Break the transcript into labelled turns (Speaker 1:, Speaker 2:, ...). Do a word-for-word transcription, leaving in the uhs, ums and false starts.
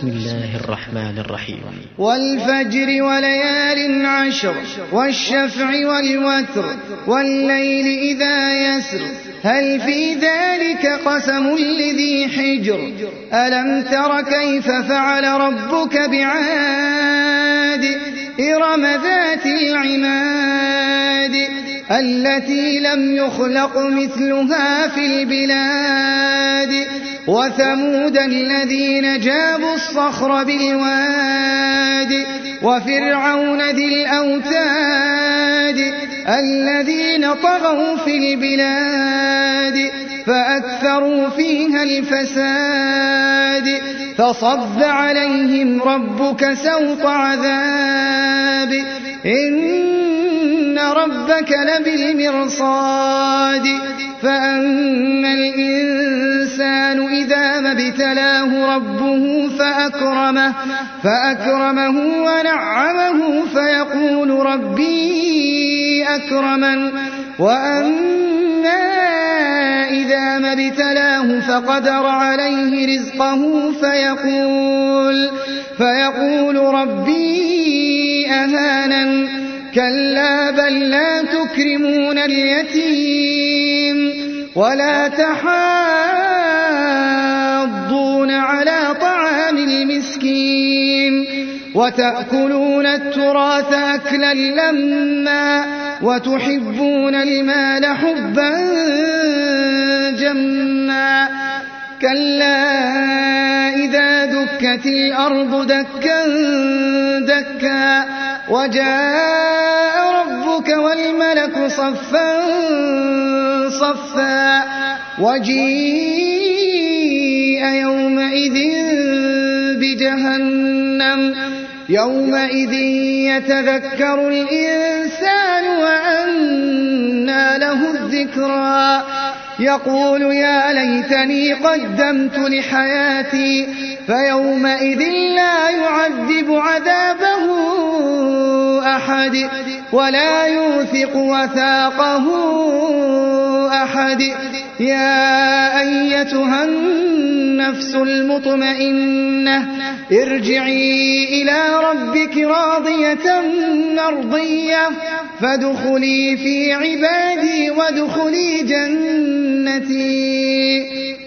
Speaker 1: بسم الله الرحمن الرحيم.
Speaker 2: والفجر وليال عشر والشفع والوتر والليل إذا يسر هل في ذلك قسم لذي حجر ألم تر كيف فعل ربك بعاد إرم ذات العماد التي لم يخلق مثلها في البلاد وثمود الذين جابوا الصخر بالواد وفرعون ذي الأوتاد الذين طغوا في البلاد فأكثروا فيها الفساد فصب عليهم ربك سوط عذاب إن ربك لبالمرصاد فأما الإنسان إذا ما ابتلاه ربه فأكرمه, فأكرمه ونعمه فيقول ربي أكرمن وأما إذا ما ابتلاه فقدر عليه رزقه فيقول, فيقول ربي أهانن كلا بل لا تكرمون اليتيم ولا تحاضون على طعام المسكين وتأكلون التراث أكلا لما وتحبون المال حبا جما كلا إذا دكت الأرض دكا دكا وجاء ربك والملك صفا صفا وجيء يومئذ بجهنم يومئذ يتذكر الإنسان وأنى له الذكرى يقول يا ليتني قدمت لحياتي فيومئذ لا يعذب عذابه أحد ولا يوثق وثاقه أحد يا أيتها النفس المطمئنة ارجعي إلى ربك راضية مرضية فادخلي في عبادي وادخلي جنتي.